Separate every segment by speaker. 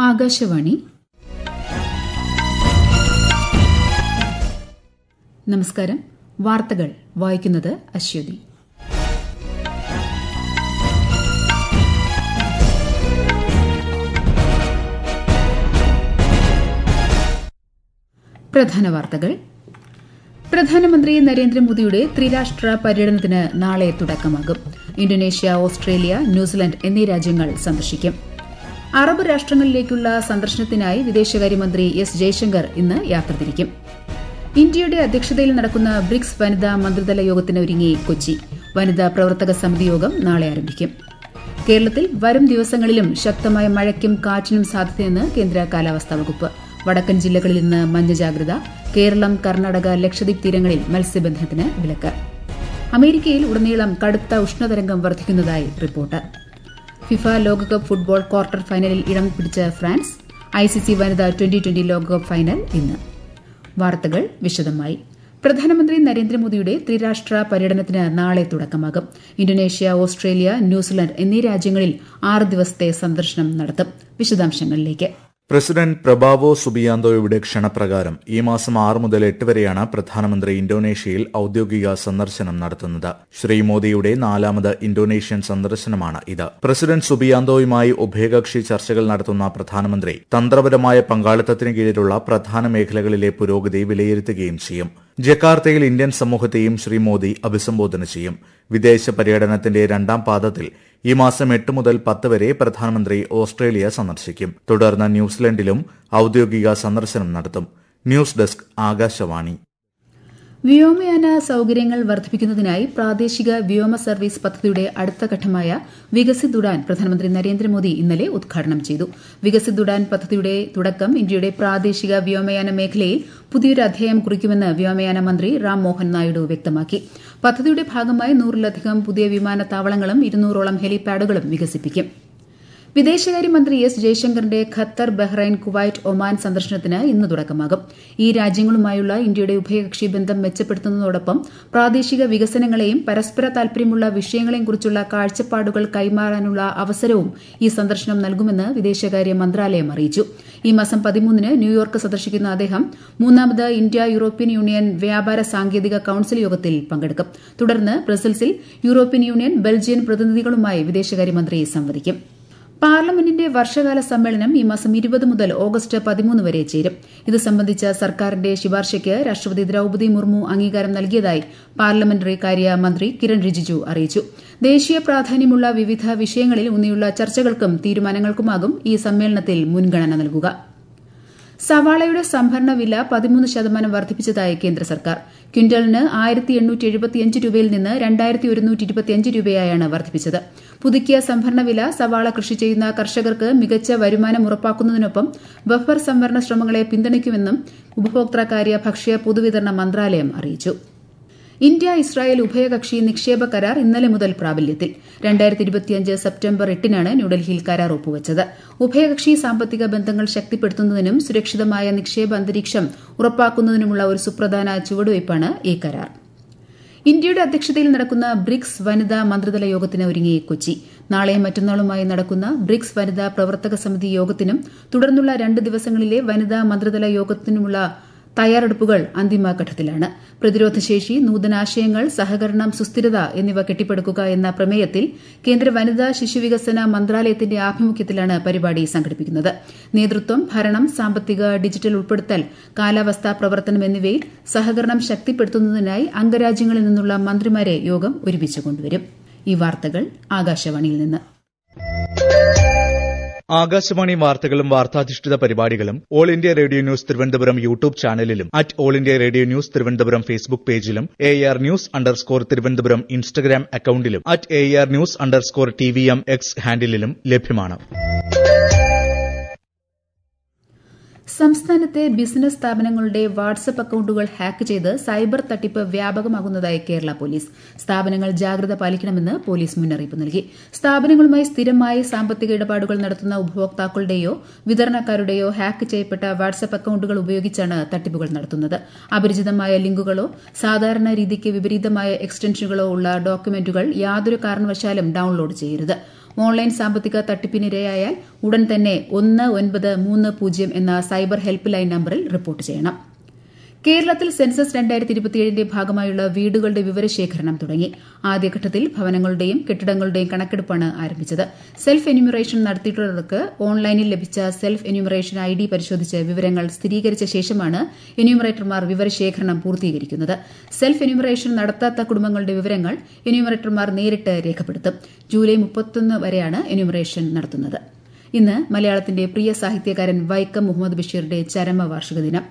Speaker 1: ആകാശവാണി. നമസ്കാരം. വാർത്തകൾ വായിക്കുന്നത് അശ്വതി. പ്രധാന വാർത്തകൾ. പ്രധാനമന്ത്രി നരേന്ദ്രമോദിയുടെ ത്രിരാഷ്ട്ര പര്യടനത്തിന് നാളെ തുടക്കമാകും. ഇന്തോനേഷ്യ, ഓസ്ട്രേലിയ, ന്യൂസിലൻഡ് എന്നീ രാജ്യങ്ങൾ സന്ദർശിക്കും. അറബ് രാഷ്ട്രങ്ങളിലേക്കുള്ള സന്ദർശനത്തിനായി വിദേശകാര്യമന്ത്രി എസ് ജയശങ്കർ ഇന്ന് യാത്ര തിരിക്കും. ഇന്ത്യയുടെ അധ്യക്ഷതയിൽ നടക്കുന്ന ബ്രിക്സ് വനിതാ മന്ത്രിതല യോഗത്തിനൊരുങ്ങി കൊച്ചി. വനിതാ പ്രവർത്തക സമിതി യോഗം നാളെ ആരംഭിക്കും. കേരളത്തിൽ വരും ദിവസങ്ങളിലും ശക്തമായ മഴയ്ക്കും കാറ്റിനും സാധ്യതയെന്ന് കേന്ദ്ര കാലാവസ്ഥാ വകുപ്പ്. വടക്കൻ ജില്ലകളിൽ ഇന്ന് മഞ്ഞ ജാഗ്രത. കേരളം, കർണാടക, ലക്ഷദ്വീപ് തീരങ്ങളിൽ മത്സ്യബന്ധനത്തിന് വിലക്ക്. അമേരിക്കയിൽ ഉടനീളം കടുത്ത ഉഷ്ണതരംഗം വർദ്ധിക്കുന്നതായി റിപ്പോർട്ട്. ഫിഫ ലോകകപ്പ് ഫുട്ബോൾ ക്വാർട്ടർ ഫൈനലിൽ ഇടം പിടിച്ച ഫ്രാൻസ്. ഐസിസി വനിതാ 2020 ലോകകപ്പ് ഫൈനൽ ഇന്ന്. വാർത്തകൾ വിശദമായി. പ്രധാനമന്ത്രി നരേന്ദ്രമോദിയുടെ ത്രിരാഷ്ട്ര പര്യടനത്തിന് നാളെ തുടക്കമാകും. ഇന്തോനേഷ്യ, ഓസ്ട്രേലിയ, ന്യൂസിലൻഡ് എന്നീ രാജ്യങ്ങളിൽ 6 ദിവസത്തെ സന്ദർശനം നടത്തും. വിശദാംശങ്ങളിലേക്ക്.
Speaker 2: പ്രസിഡന്റ് പ്രബോവോ സുബിയാന്തോയുടെ ക്ഷണപ്രകാരം ഈ മാസം 6 മുതൽ 8 വരെയാണ് പ്രധാനമന്ത്രി ഇന്തോനേഷ്യയിൽ ഔദ്യോഗിക സന്ദർശനം നടത്തുന്നത്. ശ്രീ മോദിയുടെ 4ാമത് ഇന്തോനേഷ്യൻ സന്ദർശനമാണ് ഇത്. പ്രസിഡന്റ് സുബിയാന്തോയുമായി ഉഭയകക്ഷി ചർച്ചകൾ നടത്തുന്ന പ്രധാനമന്ത്രി തന്ത്രപരമായ പങ്കാളിത്തത്തിന് കീഴിലുള്ള പ്രധാന മേഖലകളിലെ പുരോഗതി വിലയിരുത്തുകയും ചെയ്യും. ജക്കാർത്തയിൽ ഇന്ത്യൻ സമൂഹത്തെയും ശ്രീ മോദി അഭിസംബോധന ചെയ്യും. വിദേശ പര്യടനത്തിന്റെ 2ാം പാദത്തിൽ ഈ മാസം 8 മുതൽ 10 വരെ പ്രധാനമന്ത്രി ഓസ്ട്രേലിയ സന്ദർശിക്കും. തുടർന്ന് ന്യൂസിലൻഡിലും ഔദ്യോഗിക സന്ദർശനം നടത്തും. News desk, Akashvani.
Speaker 1: വ്യോമയാന സൌകര്യങ്ങൾ വർദ്ധിപ്പിക്കുന്നതിനായി പ്രാദേശിക വ്യോമ സർവീസ് പദ്ധതിയുടെ അടുത്ത ഘട്ടമായ വികസിത് ഉഡാൻ പ്രധാനമന്ത്രി നരേന്ദ്രമോദി ഇന്നലെ ഉദ്ഘാടനം ചെയ്തു. വികസിത് ഉഡാൻ പദ്ധതിയുടെ തുടക്കം ഇന്ത്യയുടെ പ്രാദേശിക വ്യോമയാന മേഖലയിൽ പുതിയൊരു അധ്യായം കുറിക്കുമെന്ന് വ്യോമയാന മന്ത്രി റാം മോഹൻ നായിഡു വ്യക്തമാക്കി. പദ്ധതിയുടെ ഭാഗമായി 100-ലധികം പുതിയ വിമാനത്താവളങ്ങളും 200ഓളം ഹെലിപാഡുകളും വികസിപ്പിക്കും. വിദേശകാര്യമന്ത്രി എസ് ജയശങ്കറിന്റെ ഖത്തർ, ബഹ്റൈൻ, കുവൈറ്റ്, ഒമാൻ സന്ദർശനത്തിന് ഇന്ന് തുടക്കമാകും. ഈ രാജ്യങ്ങളുമായുള്ള ഇന്ത്യയുടെ ഉഭയകക്ഷി ബന്ധം മെച്ചപ്പെടുത്തുന്നതോടൊപ്പം പ്രാദേശിക വികസനങ്ങളെയും പരസ്പര താൽപര്യമുള്ള വിഷയങ്ങളെയും കുറിച്ചുള്ള കാഴ്ചപ്പാടുകൾ കൈമാറാനുള്ള അവസരവും ഈ സന്ദർശനം നൽകുമെന്ന് വിദേശകാര്യ മന്ത്രാലയം അറിയിച്ചു. ഈ മാസം 13-ന് ന്യൂയോർക്ക് സന്ദർശിക്കുന്ന അദ്ദേഹം 3ാമത് ഇന്ത്യ യൂറോപ്യൻ യൂണിയൻ വ്യാപാര സാങ്കേതിക കൌൺസിൽ യോഗത്തിൽ പങ്കെടുക്കും. തുടർന്ന് ബ്രസൽസിൽ യൂറോപ്യൻ യൂണിയൻ, ബെൽജിയൻ പ്രതിനിധികളുമായി വിദേശകാര്യമന്ത്രി സംവദിക്കും. പാർലമെന്റിന്റെ വർഷകാല സമ്മേളനം ഈ മാസം 20 മുതൽ ഓഗസ്റ്റ് 13 വരെ ചേരും. ഇത് സംബന്ധിച്ച സർക്കാരിന്റെ ശുപാർശയ്ക്ക് രാഷ്ട്രപതി ദ്രൌപദി മുർമു അംഗീകാരം നൽകിയതായി പാർലമെന്ററി കാര്യ മന്ത്രി കിരൺ റിജിജു അറിയിച്ചു. ദേശീയ പ്രാധാന്യമുള്ള വിവിധ വിഷയങ്ങളിൽ ഊന്നിയുള്ള ചർച്ചകൾക്കും തീരുമാനങ്ങൾക്കുമാകും ഈ സമ്മേളനത്തിൽ മുൻഗണന നൽകുക. സവാളയുടെ സംഭരണ വില 13% വർദ്ധിപ്പിച്ചതായി കേന്ദ്ര സർക്കാർ. ക്വിന്റലിന് 1875 രൂപയിൽ നിന്ന് 2125 രൂപയായാണ് വർദ്ധിപ്പിച്ചത്. പുതുക്കിയ സംഭരണ വില സവാള കൃഷി ചെയ്യുന്ന കർഷകർക്ക് മികച്ച വരുമാനം ഉറപ്പാക്കുന്നതിനൊപ്പം ബഫർ സംവരണ ശ്രമങ്ങളെ പിന്തുണയ്ക്കുമെന്നും ഉപഭോക്തൃകാര്യ, ഭക്ഷ്യ, പൊതുവിതരണ മന്ത്രാലയം അറിയിച്ചു. ഇന്ത്യ ഇസ്രായേൽ ഉഭയകക്ഷി നിക്ഷേപ കരാർ ഇന്നലെ മുതൽ പ്രാബല്യത്തിൽ. 2025 സെപ്റ്റംബർ 8-നാണ് ന്യൂഡൽഹിയിൽ കരാർ ഒപ്പുവച്ചത്. ഉഭയകക്ഷി സാമ്പത്തിക ബന്ധങ്ങൾ ശക്തിപ്പെടുത്തുന്നതിനും സുരക്ഷിതമായ നിക്ഷേപ അന്തരീക്ഷം ഉറപ്പാക്കുന്നതിനുമുള്ള ഒരു സുപ്രധാന ചുവടുവയ്പ്പാണ് ഈ കരാർ. ഇന്ത്യയുടെ അധ്യക്ഷതയിൽ നടക്കുന്ന ബ്രിക്സ് വനിതാ മന്ത്രിതല യോഗത്തിന് ഒരുങ്ങി കൊച്ചി. നാളെയും മറ്റന്നാളുമായി നടക്കുന്ന ബ്രിക്സ് വനിതാ പ്രവർത്തക സമിതി യോഗത്തിനും തുടർന്നുള്ള 2 ദിവസങ്ങളിലെ വനിതാ മന്ത്രിതല യോഗത്തിനുമുള്ള തയ്യാറെടുപ്പുകൾ അന്തിമഘട്ടത്തിലാണ്. പ്രതിരോധശേഷി, നൂതനാശയങ്ങൾ, സഹകരണം, സുസ്ഥിരത എന്നിവ കെട്ടിപ്പടുക്കുക എന്ന പ്രമേയത്തിൽ കേന്ദ്ര വനിതാ ശിശുവികസന മന്ത്രാലയത്തിന്റെ ആഭിമുഖ്യത്തിലാണ് പരിപാടി സംഘടിപ്പിക്കുന്നത്. നേതൃത്വം, ഭരണം, സാമ്പത്തിക, ഡിജിറ്റൽ ഉൾപ്പെടുത്തൽ, കാലാവസ്ഥാ പ്രവർത്തനം എന്നിവയിൽ സഹകരണം ശക്തിപ്പെടുത്തുന്നതിനായി അംഗരാജ്യങ്ങളിൽ നിന്നുള്ള മന്ത്രിമാരെ യോഗം ഒരുമിച്ച് കൊണ്ടുവരും. ഈ വാർത്തകൾ ആകാശവാണിയിൽ നിന്ന്.
Speaker 2: ആകാശവാണി വാർത്തകളും വാർത്താധിഷ്ഠിത പരിപാടികളും All India Radio News Thiruvananthapuram YouTube ചാനലിലും All India Radio News Thiruvananthapuram Facebook പേജിലും AR News_ തിരുവനന്തപുരം ഇൻസ്റ്റഗ്രാം അക്കൌണ്ടിലും AR News_TVM X ഹാൻഡിലും ലഭ്യമാണ്.
Speaker 1: സംസ്ഥാനത്തെ ബിസിനസ് സ്ഥാപനങ്ങളുടെ വാട്സ്ആപ്പ് അക്കൌണ്ടുകൾ ഹാക്ക് ചെയ്ത് സൈബർ തട്ടിപ്പ് വ്യാപകമാകുന്നതായി കേരള പോലീസ്. സ്ഥാപനങ്ങൾ ജാഗ്രത പാലിക്കണമെന്ന് പോലീസ് മുന്നറിയിപ്പ് നൽകി. സ്ഥാപനങ്ങളുമായി സ്ഥിരമായി സാമ്പത്തിക ഇടപാടുകൾ നടത്തുന്ന ഉപഭോക്താക്കളുടെയോ വിതരണക്കാരുടെയോ ഹാക്ക് ചെയ്യപ്പെട്ട വാട്സ്ആപ്പ് അക്കൌണ്ടുകൾ ഉപയോഗിച്ചാണ് തട്ടിപ്പുകൾ നടത്തുന്നത്. അപരിചിതമായ ലിങ്കുകളോ സാധാരണ രീതിക്ക് വിപരീതമായ എക്സ്റ്റൻഷനുകളോ ഉള്ള ഡോക്യുമെന്റുകൾ യാതൊരു കാരണവശാലും ഡൌൺലോഡ് ചെയ്യരുത്. ഓൺലൈൻ സാമ്പത്തിക തട്ടിപ്പിനിരയായാൽ ഉടൻ തന്നെ 1930 എന്ന സൈബർ ഹെൽപ്പ് ലൈൻ നമ്പറിൽ റിപ്പോർട്ട് ചെയ്യണം. കേരളത്തിൽ സെൻസസ് 2027ന്റെ ഭാഗമായുള്ള വീടുകളുടെ വിവരശേഖരണം തുടങ്ങി. ആദ്യഘട്ടത്തിൽ ഭവനങ്ങളുടെയും കെട്ടിടങ്ങളുടെയും കണക്കെടുപ്പാണ് ആരംഭിച്ചത്. സെൽഫ് എന്യൂമറേഷൻ നടത്തിയിട്ടുള്ളവർക്ക് ഓൺലൈനിൽ ലഭിച്ച സെൽഫ് എന്യൂമറേഷൻ ID പരിശോധിച്ച് വിവരങ്ങൾ സ്ഥിരീകരിച്ച ശേഷമാണ് എന്യൂമറേറ്റർമാർ വിവരശേഖരണം പൂർത്തീകരിക്കുന്നത്. സെൽഫ് എന്യൂമറേഷൻ നടത്താത്ത കുടുംബങ്ങളുടെ വിവരങ്ങൾ എന്യൂമറേറ്റർമാർ നേരിട്ട് രേഖപ്പെടുത്തും. ജൂലൈ 31 വരെയാണ് എന്യൂമറേഷൻ നടത്തുന്നത്. ഇന്ന് മലയാളത്തിന്റെ പ്രിയ സാഹിത്യകാരൻ വൈക്കം മുഹമ്മദ് ബഷീറിന്റെ ചരമവാർഷിക ദിനം.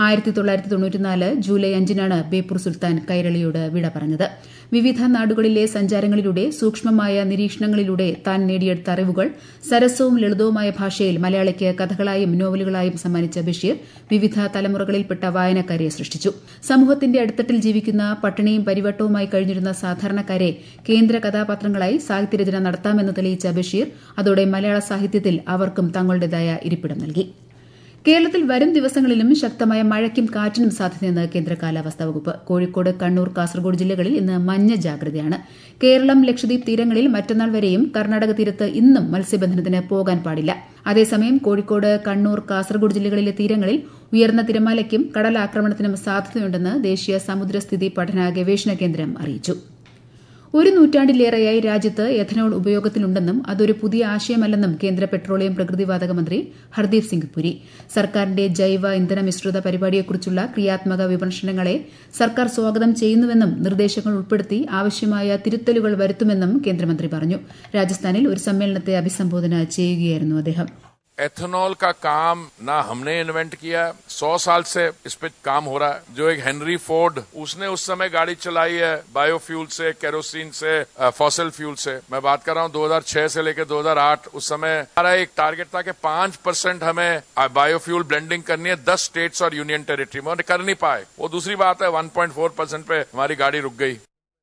Speaker 1: 1994 ജൂലൈ 5-നാണ് ബേപ്പൂർ സുൽത്താൻ കൈരളിയോട് വിട പറഞ്ഞത്. വിവിധ നാടുകളിലെ സഞ്ചാരങ്ങളിലൂടെ സൂക്ഷ്മമായ നിരീക്ഷണങ്ങളിലൂടെ താൻ നേടിയെടുത്ത അറിവുകൾ സരസവും ലളിതവുമായ ഭാഷയിൽ മലയാളിക്ക് കഥകളായും നോവലുകളായും സമ്മാനിച്ച ബഷീർ വിവിധ തലമുറകളിൽപ്പെട്ട വായനക്കാരെ സൃഷ്ടിച്ചു. സമൂഹത്തിന്റെ അടിത്തട്ടിൽ ജീവിക്കുന്ന പട്ടിണിയും പരിവട്ടവുമായി കഴിഞ്ഞിരുന്ന സാധാരണക്കാരെ കേന്ദ്ര കഥാപാത്രങ്ങളായി സാഹിത്യരചന നടത്താമെന്ന് തെളിയിച്ച ബഷീർ അതോടെ മലയാള സാഹിത്യത്തിൽ അവർക്കും തങ്ങളുടേതായ ഇരിപ്പിടം നൽകി. കേരളത്തിൽ വരും ദിവസങ്ങളിലും ശക്തമായ മഴയ്ക്കും കാറ്റിനും സാധ്യതയെന്ന് കേന്ദ്ര കാലാവസ്ഥാ വകുപ്പ്. കോഴിക്കോട്, കണ്ണൂർ, കാസർഗോഡ് ജില്ലകളിൽ ഇന്ന് മഞ്ഞ ജാഗ്രതയാണ്. കേരളം, ലക്ഷദ്വീപ് തീരങ്ങളിൽ മറ്റന്നാൾ വരെയും കർണാടക തീരത്ത് ഇന്നും മത്സ്യബന്ധനത്തിന് പോകാൻ പാടില്ല. അതേസമയം കോഴിക്കോട്, കണ്ണൂർ, കാസർഗോഡ് ജില്ലകളിലെ തീരങ്ങളിൽ ഉയർന്ന തിരമാലയ്ക്കും കടലാക്രമണത്തിനും സാധ്യതയുണ്ടെന്ന് ദേശീയ സമുദ്രസ്ഥിതി പഠന ഗവേഷണ കേന്ദ്രം അറിയിച്ചു. ഒരു നൂറ്റാണ്ടിലേറെയായി രാജ്യത്ത് എഥനോൾ ഉപയോഗത്തിലുണ്ടെന്നും അതൊരു പുതിയ ആശയമല്ലെന്നും കേന്ദ്ര പെട്രോളിയം പ്രകൃതിവാതക മന്ത്രി ഹർദീപ് സിംഗ് പുരി. സർക്കാരിന്റെ ജൈവ ഇന്ധന മിശ്രിത പരിപാടിയെക്കുറിച്ചുള്ള ക്രിയാത്മക വിമർശനങ്ങളെ സർക്കാർ സ്വാഗതം ചെയ്യുന്നുവെന്നും നിർദ്ദേശങ്ങൾ ഉൾപ്പെടുത്തി ആവശ്യമായ തിരുത്തലുകൾ വരുത്തുമെന്നും കേന്ദ്രമന്ത്രി പറഞ്ഞു. രാജസ്ഥാനിൽ ഒരു സമ്മേളനത്തെ അഭിസംബോധന ചെയ്യുകയായിരുന്നു അദ്ദേഹം.
Speaker 3: एथेनॉल का काम ना हमने इन्वेंट किया, 100 साल से इस पे काम हो रहा है. जो एक हेनरी फोर्ड, उसने उस समय गाड़ी चलाई है बायोफ्यूल से, केरोसिन से, फॉसिल फ्यूल से. मैं बात कर रहा हूँ 2006 से लेकर 2008. उस समय हमारा एक टारगेट था कि 5% हमें बायोफ्यूल ब्लेंडिंग करनी है 10 स्टेट्स और यूनियन टेरिटरी में, और कर नहीं पाए. वो दूसरी बात है, 1.4% पे हमारी गाड़ी रुक गई.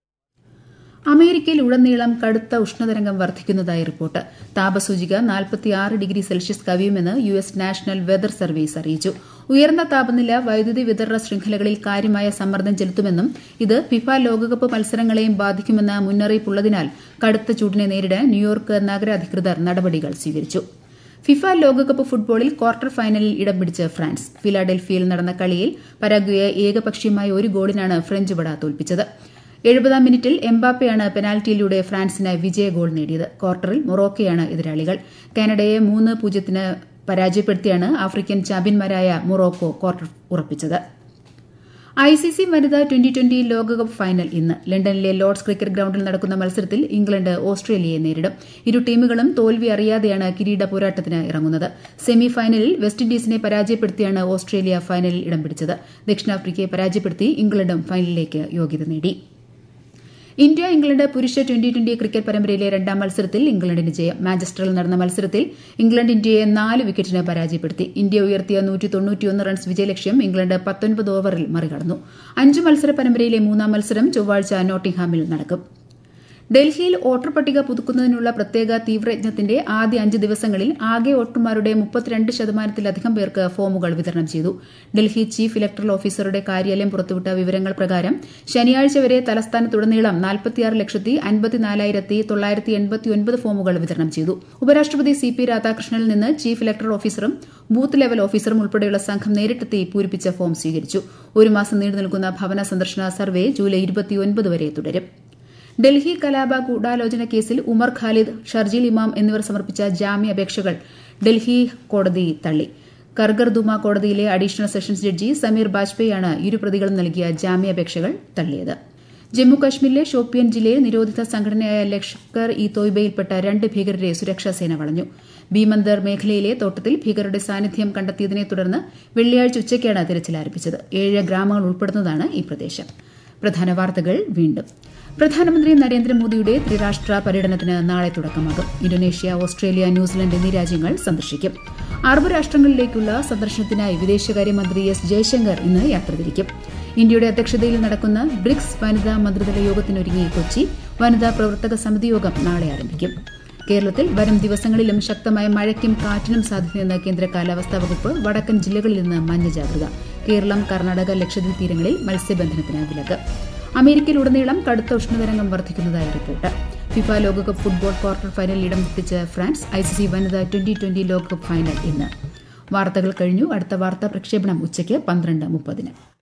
Speaker 1: അമേരിക്കയിൽ ഉടനീളം കടുത്ത ഉഷ്ണതരംഗം വർദ്ധിക്കുന്നതായി റിപ്പോർട്ട്. താപസൂചിക 46 ഡിഗ്രി സെൽഷ്യസ് കവിയുമെന്ന് US നാഷണൽ വെതർ സർവീസ് അറിയിച്ചു. ഉയർന്ന താപനില വൈദ്യുതി വിതരണ ശൃംഖലകളിൽ കാര്യമായ സമ്മർദ്ദം ചെലുത്തുമെന്നും ഇത് ഫിഫ ലോകകപ്പ് മത്സരങ്ങളെയും ബാധിക്കുമെന്ന മുന്നറിയിപ്പുള്ളതിനാൽ കടുത്ത ചൂടിനെ നേരിടാൻ ന്യൂയോർക്ക് നഗര അധികൃതർ നടപടികൾ സ്വീകരിച്ചു. ഫിഫ ലോകകപ്പ് ഫുട്ബോളിൽ ക്വാർട്ടർ ഫൈനലിൽ ഇടം പിടിച്ച് ഫ്രാൻസ്. ഫിലാഡൽഫിയയിൽ നടന്ന കളിയിൽ പരാഗ്വയെ ഏകപക്ഷീയമായ 1 ഗോളിനാണ് ഫ്രഞ്ച് പട തോൽപ്പിച്ചത്. 70-ാം മിനിറ്റിൽ എംബാപ്പയാണ് പെനാൽറ്റിയിലൂടെ ഫ്രാൻസിന് വിജയ ഗോൾ നേടിയത്. ക്വാർട്ടറിൽ മൊറോക്കോയാണ് എതിരാളികൾ. കാനഡയെ 3-0 പരാജയപ്പെടുത്തിയാണ് ആഫ്രിക്കൻ ചാമ്പ്യന്മാരായ മൊറോക്കോ ക്വാർട്ടർ ഉറപ്പിച്ചത്. ICC വനിതാ 2020 ലോകകപ്പ് ഫൈനൽ ഇന്ന്. ലണ്ടനിലെ ലോർഡ്സ് ക്രിക്കറ്റ് ഗ്രൌണ്ടിൽ നടക്കുന്ന മത്സരത്തിൽ ഇംഗ്ലണ്ട് ഓസ്ട്രേലിയയെ നേരിടും. ഇരു ടീമുകളും തോൽവി അറിയാതെയാണ് കിരീട പോരാട്ടത്തിന് ഇറങ്ങുന്നത്. സെമി ഫൈനലിൽ വെസ്റ്റ് ഇൻഡീസിനെ പരാജയപ്പെടുത്തിയാണ് ഓസ്ട്രേലിയ ഫൈനലിൽ ഇടം പിടിച്ചത്. ദക്ഷിണാഫ്രിക്കയെ പരാജയപ്പെടുത്തി ഇംഗ്ലണ്ടും ഫൈനലിലേക്ക് യോഗ്യത നേടി. ഇന്ത്യ ഇംഗ്ലണ്ട് പുരുഷ 2020 ക്രിക്കറ്റ് പരമ്പരയിലെ 2ാം മത്സരത്തിൽ ഇംഗ്ലണ്ടിന് ജയം. മാഞ്ചസ്റ്ററിൽ നടന്ന മത്സരത്തിൽ ഇംഗ്ലണ്ട് ഇന്ത്യയെ 4 വിക്കറ്റിന് പരാജയപ്പെടുത്തി. ഇന്ത്യ ഉയർത്തിയ 191 റൺസ് വിജയലക്ഷ്യം ഇംഗ്ലണ്ട് 19 ഓവറിൽ മറികടന്നു. 5 മത്സര പരമ്പരയിലെ 3ാം മത്സരം ചൊവ്വാഴ്ച നോട്ടിംഗ്ഹാമിൽ നടക്കും. ഡൽഹിയിൽ വോട്ടർ പട്ടിക പുതുക്കുന്നതിനുള്ള പ്രത്യേക തീവ്രയജ്ഞത്തിന്റെ ആദ്യ 5 ദിവസങ്ങളിൽ ആകെ വോട്ടർമാരുടെ 32% പേർക്ക് ഫോമുകൾ വിതരണം ചെയ്തു. ഡൽഹി ചീഫ് ഇലക്ടറൽ ഓഫീസറുടെ കാര്യാലയം പുറത്തുവിട്ട വിവരങ്ങൾ പ്രകാരം ശനിയാഴ്ച വരെ തലസ്ഥാനത്തുടനീളം 46,54,989 ഫോമുകൾ വിതരണം ചെയ്തു. ഉപരാഷ്ട്രപതി CP രാധാകൃഷ്ണനിൽ നിന്ന് ചീഫ് ഇലക്ടറൽ ഓഫീസറും ബൂത്ത് ലെവൽ ഓഫീസറും ഉൾപ്പെടെയുള്ള സംഘം നേരിട്ടെത്തി പൂരിപ്പിച്ച ഫോം സ്വീകരിച്ചു. 1 മാസം നീണ്ടുനിൽക്കുന്ന ഭവന സന്ദർശന സർവേ ജൂലൈ 29 വരെ തുടരും. ഡൽഹി കലാപ ഗൂഢാലോചന കേസിൽ ഉമർ ഖാലിദ്, ഷർജീൽ ഇമാം എന്നിവർ സമർപ്പിച്ച ജാമ്യാപേക്ഷകൾ ഡൽഹി കോടതി തള്ളി. കർഗർദുമ കോടതിയിലെ അഡീഷണൽ സെഷൻസ് ജഡ്ജി സമീർ ബാജ്പേയിയാണ് ഇരു പ്രതികളും നൽകിയ ജാമ്യാപേക്ഷകൾ തള്ളിയത്. ജമ്മുകശ്മീരിലെ ഷോപ്പിയൻ ജില്ലയിൽ നിരോധിത സംഘടനയായ ലഷ്കർ ഇ തോയ്ബയിൽപ്പെട്ട 2 ഭീകരരെ സുരക്ഷാസേന വളഞ്ഞു. ബീമന്ദർ മേഖലയിലെ തോട്ടത്തിൽ ഭീകരരുടെ സാന്നിധ്യം കണ്ടെത്തിയതിനെ തുടർന്ന് വെള്ളിയാഴ്ച ഉച്ചയ്ക്കാണ് തിരച്ചിൽ ആരംഭിച്ചത്. 7 ഗ്രാമങ്ങൾ ഉൾപ്പെടുന്നതാണ് ഈ പ്രദേശം. പ്രധാന വാർത്തകൾ വീണ്ടും. പ്രധാനമന്ത്രി നരേന്ദ്രമോദിയുടെ ത്രിരാഷ്ട്ര പര്യടനത്തിന് നാളെ തുടക്കമാകും. ഇന്തോനേഷ്യ, ഓസ്ട്രേലിയ, ന്യൂസിലൻഡ് എന്നീ രാജ്യങ്ങൾ സന്ദർശിക്കും. അറബ് രാഷ്ട്രങ്ങളിലേക്കുള്ള സന്ദർശനത്തിനായി വിദേശകാര്യമന്ത്രി S. ജയശങ്കർ ഇന്ന് യാത്ര തിരിക്കും. ഇന്ത്യയുടെ അധ്യക്ഷതയിൽ നടക്കുന്ന ബ്രിക്സ് വനിതാ മന്ത്രിതല യോഗത്തിനൊരുങ്ങി കൊച്ചി. വനിതാ പ്രവർത്തക സമിതി യോഗം നാളെ ആരംഭിക്കും. കേരളത്തിൽ വരും ദിവസങ്ങളിലും ശക്തമായ മഴയ്ക്കും കാറ്റിനും സാധ്യതയെന്ന് കേന്ദ്ര കാലാവസ്ഥാ വകുപ്പ്. വടക്കൻ ജില്ലകളിൽ നിന്ന് മഞ്ഞ ജാഗ്രത. കേരളം, കർണാടക, ലക്ഷദ്വീപ് തീരങ്ങളിൽ മത്സ്യബന്ധനത്തിന് വിലക്ക്. അമേരിക്കയിലുടനീളം കടുത്ത ഉഷ്ണതരംഗം വർദ്ധിക്കുന്നതായി റിപ്പോർട്ട്. ഫിഫ ലോകകപ്പ് ഫുട്ബോൾ ക്വാർട്ടർ ഫൈനലിൽ ഇടം തെറ്റിച്ച് ഫ്രാൻസ്. ICC വനിതാ 2020 ലോകകപ്പ് ഫൈനൽ ഇന്ന്. വാർത്തകൾ കഴിഞ്ഞു. അടുത്ത വാർത്താ പ്രക്ഷേപണം ഉച്ചയ്ക്ക് 12:30.